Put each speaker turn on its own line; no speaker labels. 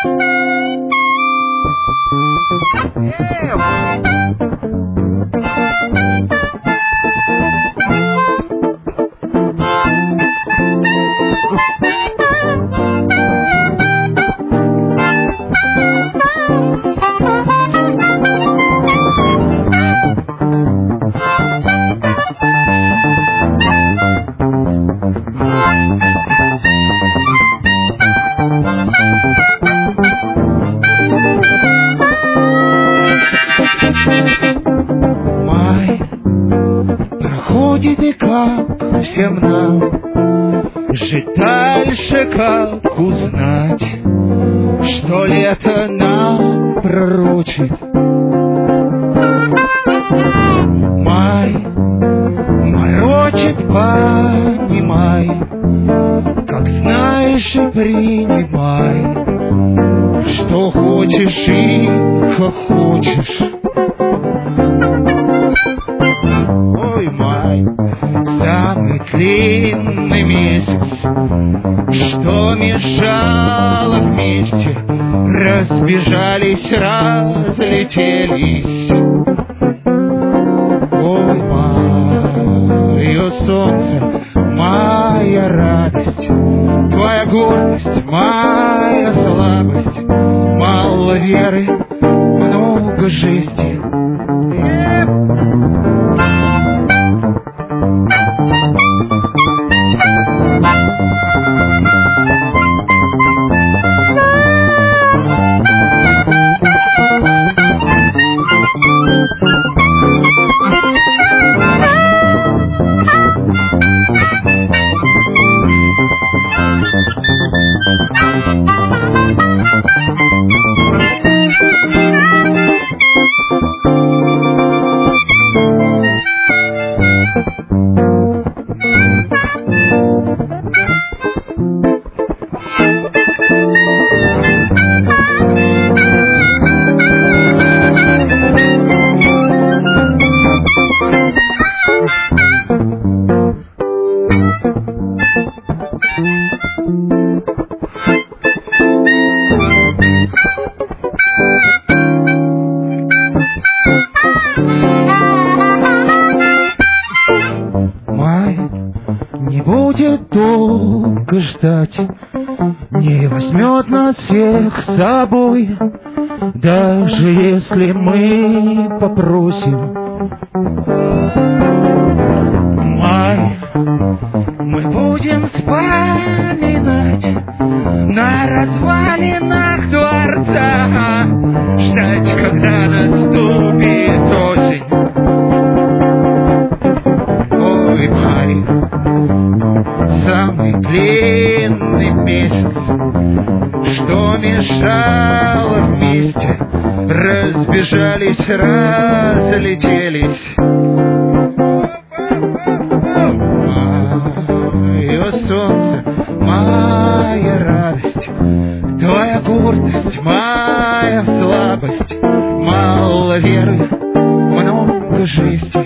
И как всем нам жить дальше, как узнать, что лето нам пророчит? Май морочит, понимай, как знаешь и принимай, что хочешь и как хочешь. Ой, май, самый длинный месяц, что мешало вместе, разбежались, разлетелись. Ой, мое солнце, моя радость, твоя гордость, моя слабость, мало веры, много жести. Будет долго ждать, не возьмет нас всех с собой, даже если мы попросим. Май, мы будем вспоминать на развалинах дворца, ждать, когда наступит осень. Ой, май, самый длинный месяц, что мешало вместе, разбежались, разлетелись. Мое солнце, моя радость, твоя гордость, моя слабость, мало веры, много жести.